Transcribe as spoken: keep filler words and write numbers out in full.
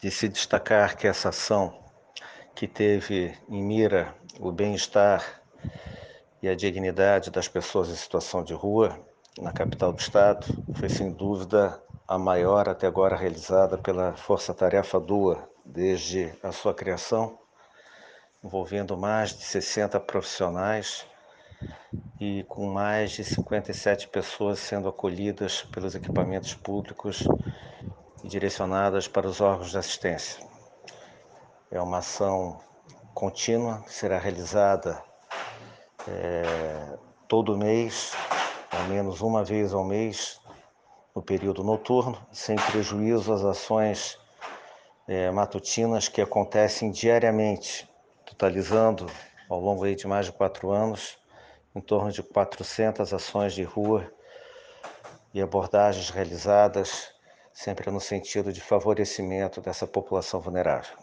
de se destacar que essa ação, que teve em mira o bem-estar e a dignidade das pessoas em situação de rua, na capital do estado, foi sem dúvida a maior até agora realizada pela Força Tarefa DOA, desde a sua criação, envolvendo mais de sessenta profissionais e com mais de cinquenta e sete pessoas sendo acolhidas pelos equipamentos públicos e direcionadas para os órgãos de assistência. É uma ação contínua, que será realizada é, todo mês, ao menos uma vez ao mês, no período noturno, sem prejuízo às ações é, matutinas que acontecem diariamente, totalizando, ao longo aí de mais de quatro anos, em torno de quatrocentas ações de rua e abordagens realizadas, sempre no sentido de favorecimento dessa população vulnerável.